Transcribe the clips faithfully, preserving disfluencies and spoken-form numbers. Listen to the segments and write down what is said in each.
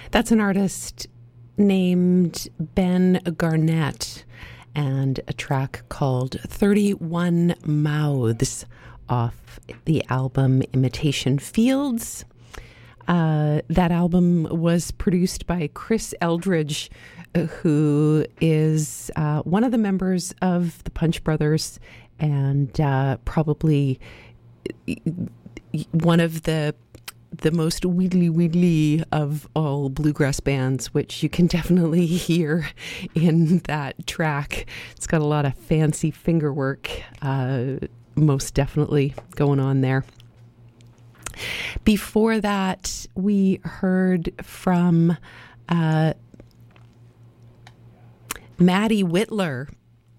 That's an artist named Ben Garnett and a track called thirty-one Mouths off the album Imitation Fields. Uh, that album was produced by Chris Eldridge, who is uh, one of the members of the Punch Brothers and uh, probably one of the the most wheedly wheedly of all bluegrass bands, which you can definitely hear in that track. It's got a lot of fancy finger work, uh, most definitely going on there. Before that, we heard from uh, Maddie Whitler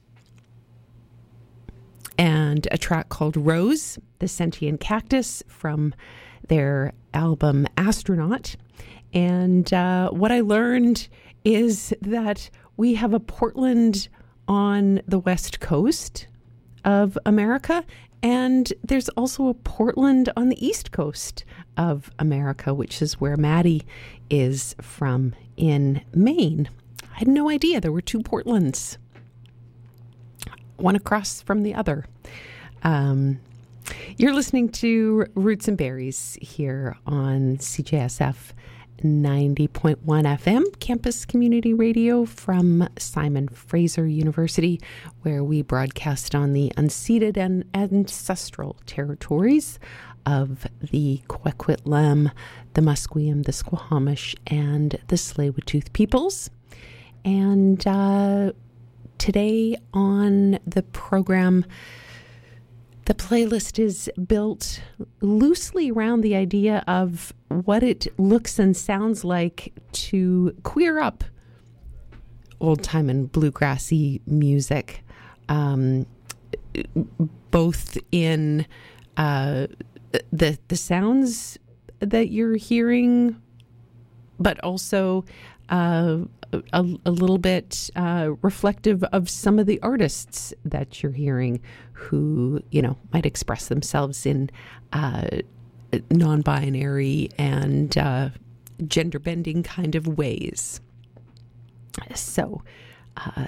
and a track called Rose, the Sentient Cactus, from their album Astronaut. And uh, what I learned is that we have a Portland on the West Coast of America, and there's also a Portland on the East Coast of America, which is where Maddie is from in Maine. I had no idea there were two Portlands, one across from the other. Um, you're listening to Roots and Berries here on C J S F ninety point one F M, campus community radio from Simon Fraser University, where we broadcast on the unceded and ancestral territories of the Kwekwetlem, the Musqueam, the Squamish, and the Tsleil-Waututh peoples. And uh, today on the program, the playlist is built loosely around the idea of what it looks and sounds like to queer up old-time and bluegrassy music, um, both in uh, the the sounds that you're hearing, but also uh, a, a little bit uh, reflective of some of the artists that you're hearing who, you know, might express themselves in uh, non-binary and uh, gender-bending kind of ways. So uh,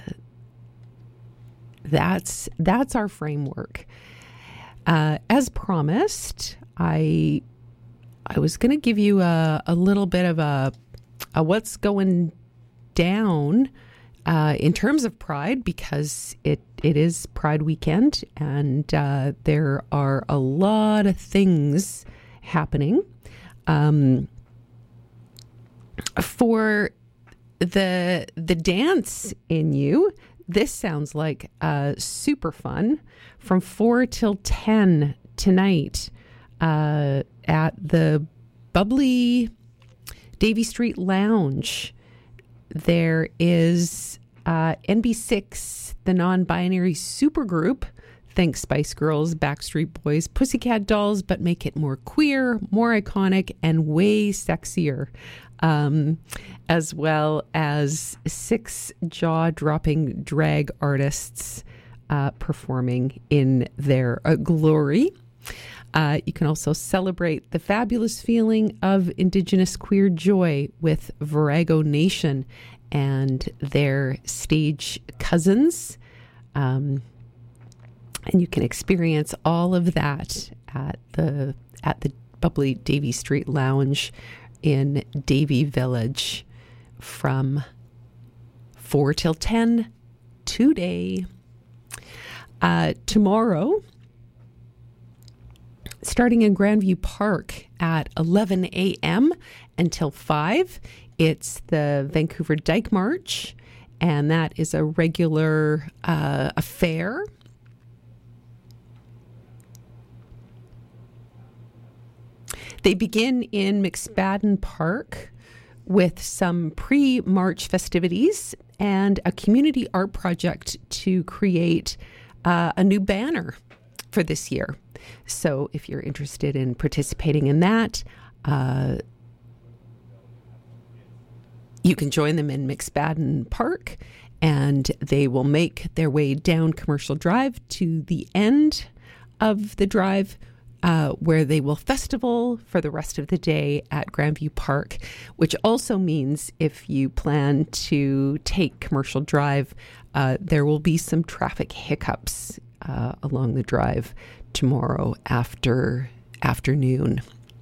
that's that's our framework. Uh, as promised, I I was going to give you a, a little bit of a, a what's going down uh, in terms of Pride, because it, it is Pride weekend, and uh, there are a lot of things happening. Um, for the the dance in you, this sounds like uh, super fun. From four till ten tonight uh, at the Bubbly Davie Street Lounge, there is uh, N B six, the non-binary supergroup. Think Spice Girls, Backstreet Boys, Pussycat Dolls, but make it more queer, more iconic, and way sexier. Um, as well as six jaw-dropping drag artists uh, performing in their uh, glory. Uh, you can also celebrate the fabulous feeling of Indigenous queer joy with Virago Nation and their stage cousins. Um, and you can experience all of that at the at the Bubbly Davie Street Lounge in Davie Village from four till ten today. Uh, tomorrow, starting in Grandview Park at eleven a.m. until five, it's the Vancouver Dyke March, and that is a regular uh, affair. They begin in McSpadden Park with some pre-March festivities and a community art project to create uh, a new banner for this year. So if you're interested in participating in that, uh, you can join them in McSpadden Park, and they will make their way down Commercial Drive to the end of the drive uh, where they will festival for the rest of the day at Grandview Park, which also means if you plan to take Commercial Drive, uh, there will be some traffic hiccups uh, along the drive tomorrow after afternoon.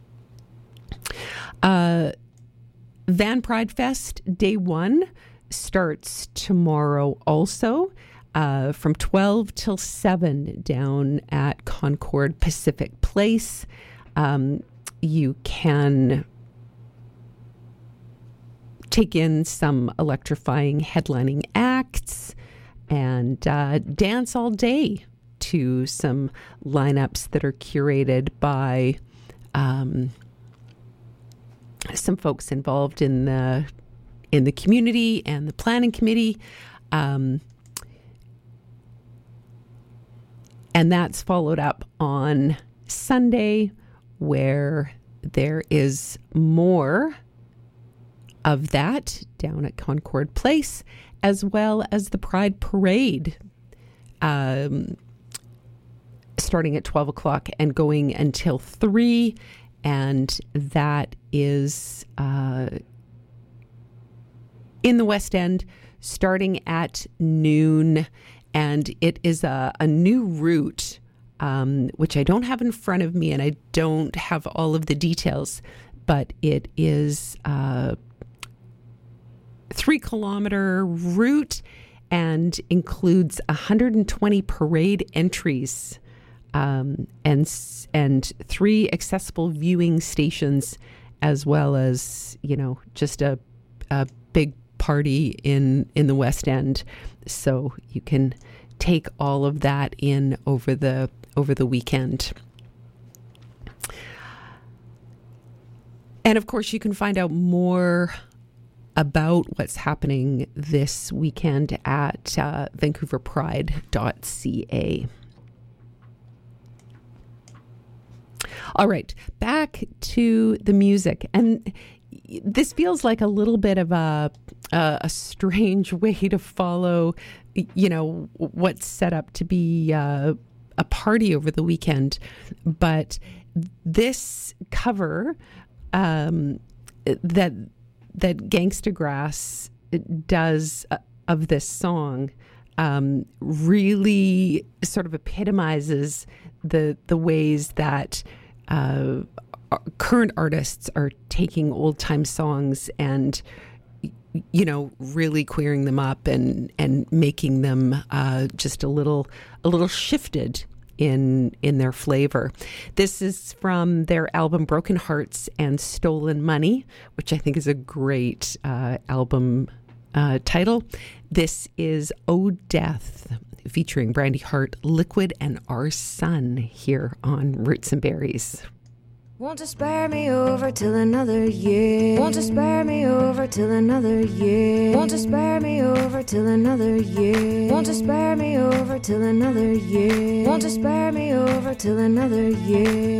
Uh, Van Pride Fest Day One starts tomorrow also. Uh, from twelve till seven down at Concord Pacific Place. Um, you can take in some electrifying headlining acts and uh, dance all day to some lineups that are curated by um, some folks involved in the in the community and the planning committee. Um, And that's followed up on Sunday, where there is more of that down at Concord Place, as well as the Pride Parade, um, starting at twelve o'clock and going until three. And that is uh, in the West End, starting at noon. And it is a, a new route, um, which I don't have in front of me, and I don't have all of the details, but it is a three kilometer route and includes one hundred twenty parade entries um, and and three accessible viewing stations, as well as, you know, just a, a big party in, in the West End. So you can take all of that in over the over the weekend. And of course, you can find out more about what's happening this weekend at uh, vancouver pride dot c a. All right, back to the music. And this feels like a little bit of a a, a strange way to follow, you know, what's set up to be uh, a party over the weekend. But this cover um, that that Gangsta Grass does uh, of this song um, really sort of epitomizes the the ways that uh, current artists are taking old time songs and, you know, really queering them up and and making them uh, just a little a little shifted in in their flavor. This is from their album Broken Hearts and Stolen Money, which I think is a great uh, album uh, title. This is Oh Death, featuring Brandy Hart, Liquid, and Our Son here on Roots and Berries. Won't you spare me over till another year? Won't you spare me over till another year? Won't you spare me over till another year? Won't you spare me over till another year? Won't you spare me over till another year?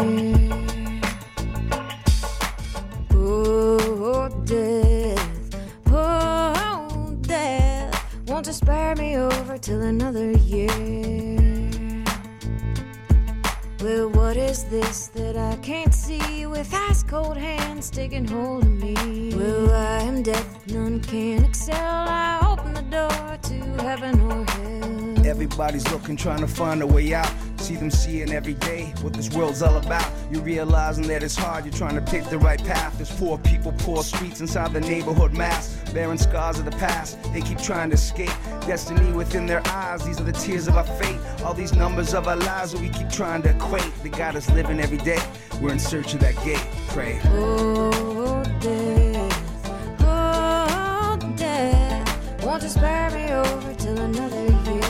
Oh, death, oh, death. Won't you spare me over till another year? Well, what is this that I can't see with ice cold hands taking hold of me? Well, I am death, none can excel. I open the door to heaven or hell. Everybody's looking, trying to find a way out. See them seeing every day what this world's all about. You're realizing that it's hard, you're trying to pick the right path. There's poor people, poor streets inside the neighborhood mass, bearing scars of the past. They keep trying to escape destiny within their eyes. These are the tears of our fate, all these numbers of our lives that we keep trying to equate. The God is living every day, we're in search of that gate. Pray. Oh, death, oh, death. Won't you spare me over till another year?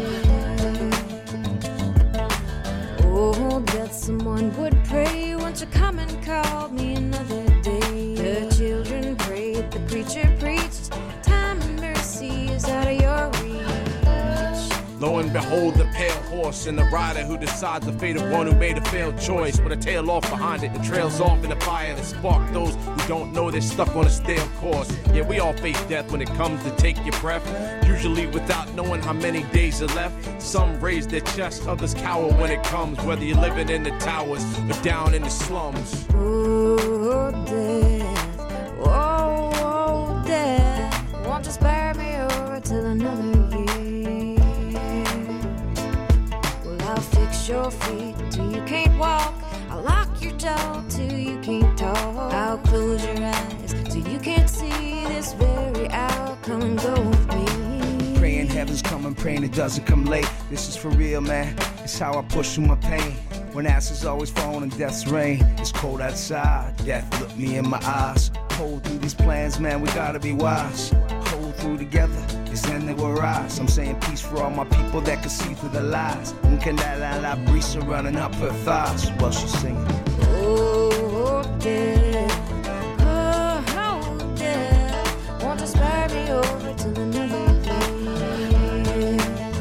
Oh, death, someone would pray. Won't you come and call me another day? The children prayed, the preacher preached. Time and mercy is out of your reach. Lo and behold, the pale horse and the rider who decides the fate of one who made a failed choice. With a tail off behind it, the trails off in the fire that spark those who don't know they're stuck on a stale course. Yeah, we all face death when it comes to take your breath, usually without knowing how many days are left. Some raise their chest, others cower when it comes, whether you're living in the towers or down in the slums. Oh, death, oh, oh, death, won't you spare me over till another year? Well, I'll fix your feet till you can't walk, I'll lock your jaw till you can't talk, I'll close your eyes till you can't see this very hour. Come and go with me. Praying heaven's coming, praying it doesn't come late. This is for real, man. It's how I push through my pain. When ashes always fall in death's rain. It's cold outside, death look me in my eyes. Hold through these plans, man, we gotta be wise. Hold through together, it's then they will rise. I'm saying peace for all my people that can see through the lies. Un canal la brisa running up her thighs while she's singing. Oh, death, oh, oh, death, won't you spare me over till another year?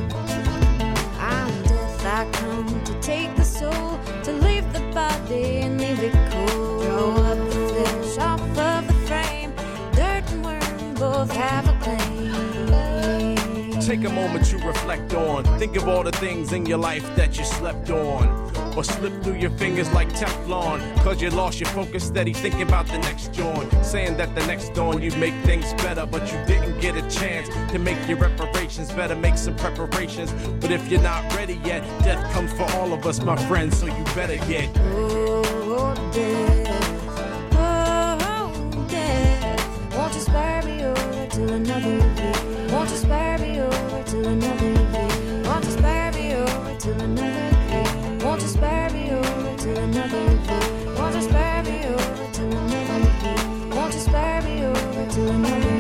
I'm death, I come to take the soul, to leave the body and leave it cold. Throw up the flesh off of the frame, dirt and worm both have a claim. Take a moment to reflect on, think of all the things in your life that you slept on, or slipped through your fingers like Teflon, cause you lost your focus, steady thinking about the next dawn, saying that the next dawn you'd make things better, but you didn't get a chance to make your reparations. Better make some preparations, but if you're not ready yet, death comes for all of us, my friends, so you better get. Oh, death, oh, death, won't you spare me over till another year? Won't you spare me over till another year? Won't you spare me over till another year? Won't you spare me over till another year? Won't you spare me over till another year? Won't you spare me over till another year?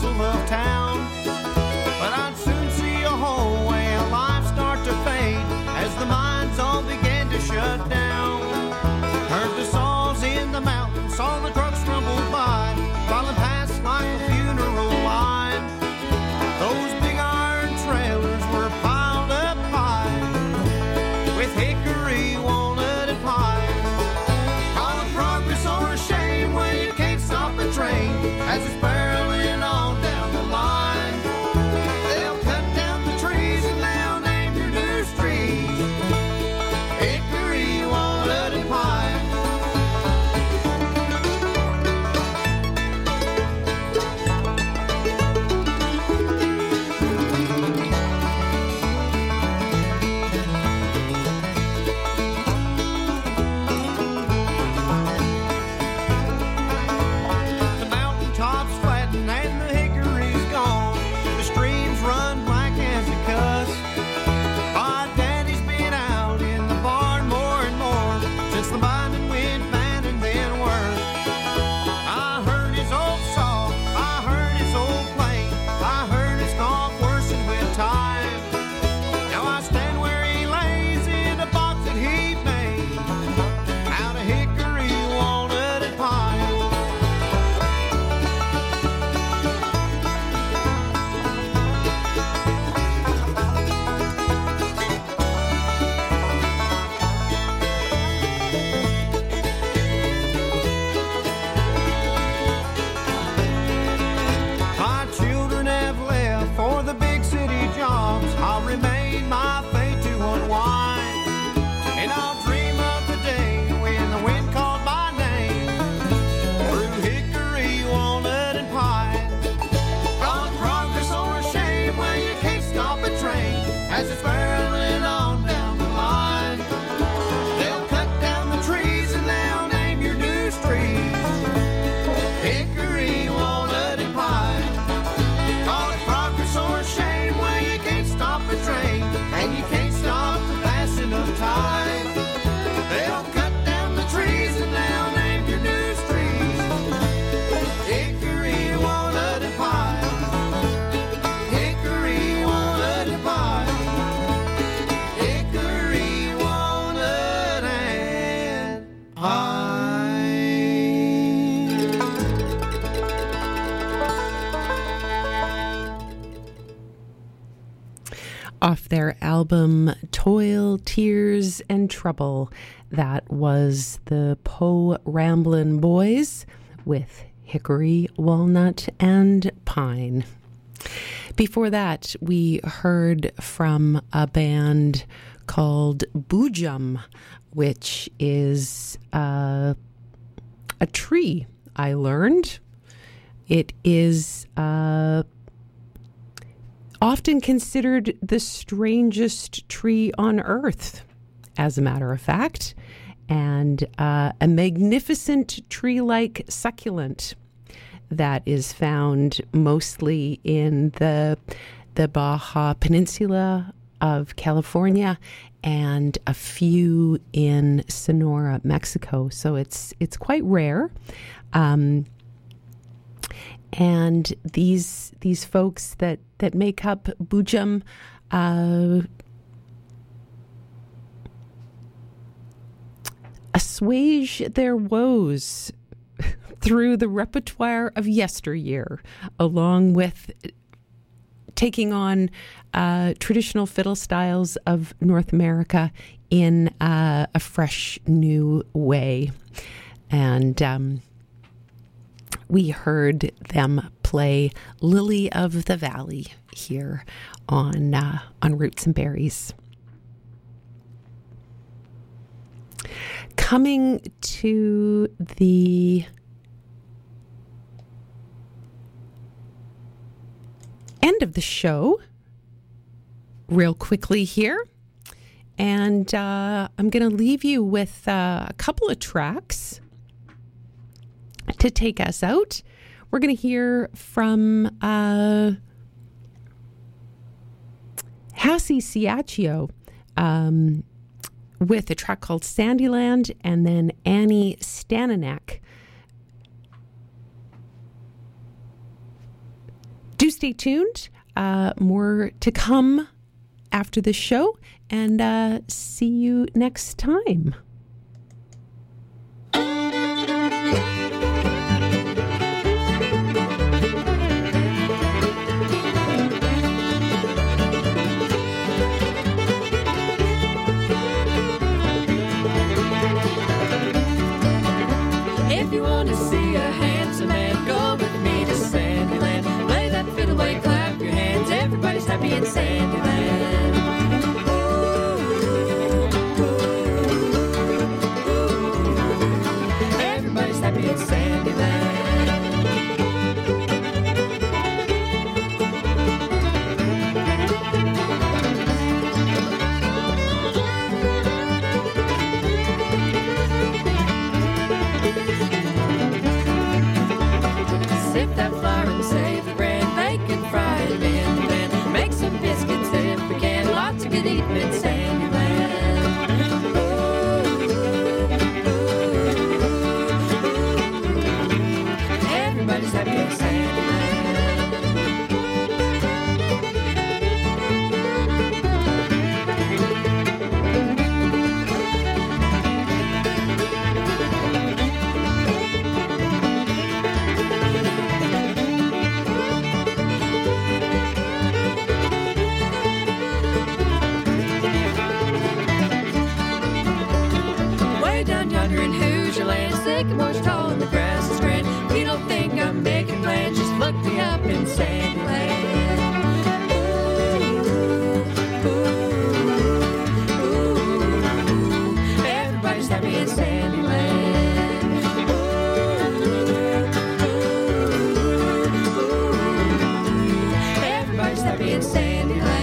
bustle of town. But I'd soon see a whole way of life start to fade as the mines all began to shut down. Heard the saws in the mountains, saw the trucks rumble by, filing past like a funeral line. Those big iron trailers were piled up high with hickory, walnut, and pine. Call it progress or a shame when you can't stop the train as it's barreling on down the line. They'll cut down the trees and they'll name your new streets hickory, walnut, and pine. The mountaintops flatten and the hickory's gone. The streams run black as a cuss. My daddy's been out in the barn more and more since the mining went bad and then worse. I heard his old saw, I heard his old plane, I heard his cough worsen with time. Now I stand where he lays in a box that he made out of hickory, walnut, and pine. My children have left for the big city jobs. I'll remain my fate to unwind, and I'll dream of the day when the wind called my name through hickory, walnut, and pine. Call it progress or a shame when you can't stop a train as it's barreling on down the line. They'll cut down the trees and they'll name your new streets hickory, walnut, and pine. Call it progress or a shame when you can't stop a train and you can't stop the passing of time. They'll cut down the trees and they'll name your new streets hickory, walnut, and pine. Hickory, walnut, and pine. Hickory, walnut, and pine. Off their album Toil, Tears, and Trouble, that was the Poe Ramblin' Boys with Hickory, Walnut, and Pine. Before that, we heard from a band called Boojum, which is uh, a tree, I learned. It is uh, often considered the strangest tree on earth, as a matter of fact, and uh, a magnificent tree-like succulent that is found mostly in the the Baja Peninsula of California and a few in Sonora, Mexico. So it's it's quite rare. Um, and these these folks that, that make up Boojum uh, assuage their woes through the repertoire of yesteryear, along with taking on uh, traditional fiddle styles of North America in uh, a fresh new way. And um, we heard them play Lily of the Valley here on uh, on Roots and Berries. Coming to the end of the show real quickly here, and uh, I'm going to leave you with uh, a couple of tracks to take us out. We're going to hear from uh, Hassie Ciaccio um, with a track called Sandyland, and then Annie Staninak do stay tuned. Uh, more to come after the show, and uh, see you next time. If you want to see a handsome man, go with me to Sandyland. Play that fiddle away, clap your hands. Everybody's happy in Sandyland. Ooh, ooh, ooh. Everybody's happy in Sandyland. Sip that flour and save the bread, bake and fry it in the pan. Make some biscuits if we can, lots of good eating in Sandyland. Ooh, ooh, ooh. Everybody's happy in Sandyland. Down yonder in Hoosier land, sycamore's tall and the grass is grand. If you don't think I'm making plans, just look me up in Sandyland. Ooh, ooh, ooh. Everybody's happy in Sandyland. Ooh, ooh, ooh. Everybody's happy in Sandyland.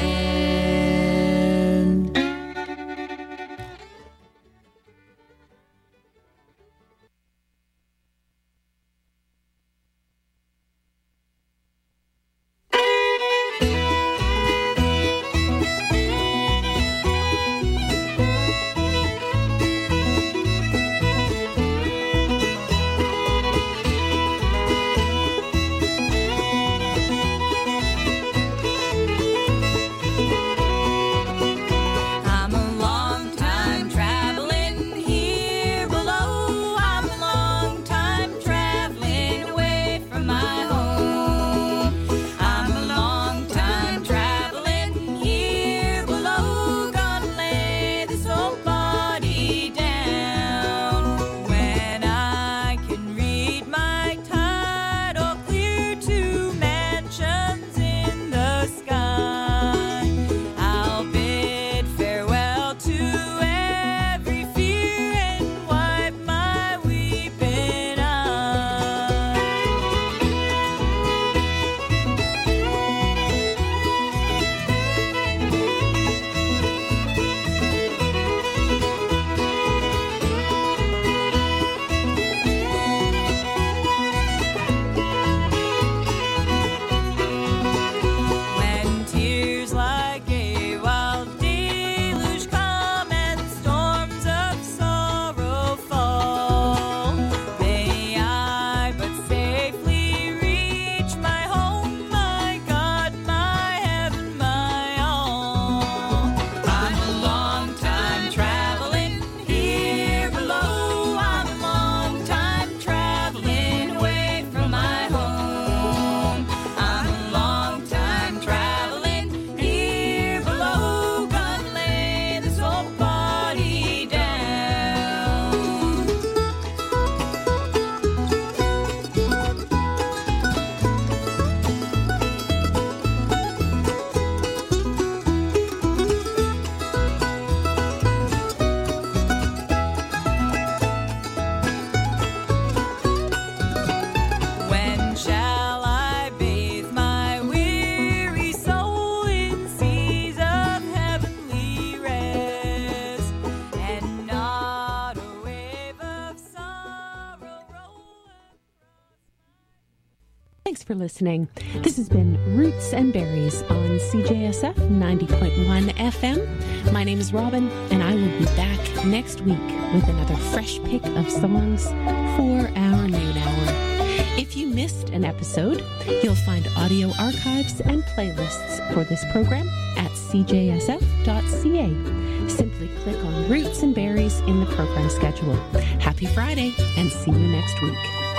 I'm a long time traveling here below. I'm a long time traveling away from my home. I'm a long time traveling here below. Gonna lay this old body down. When I can read my title clear to mansions in the sky, I'll bid farewell to every fear and wipe my weeping eye. When tears like a wild deluge come and storms of sorrow fall, may I but safely reach my home, my God, my heaven, my all. I'm a long time traveling here below. I'm a long time traveling away from my home. I'm a long time traveling here below. Gonna lay this old body down. When shall I bathe my weary soul in seas of heavenly rest, and not a wave of sorrow roll across? Thanks for listening. This has been Roots and Berries on C J S F ninety point one F M. My name is Robin, and I will be back next week with another fresh pick of songs for our noon hour. If If you missed an episode, you'll find audio archives and playlists for this program at c j s f dot c a. Simply click on Roots and Berries in the program schedule. Happy Friday, and see you next week.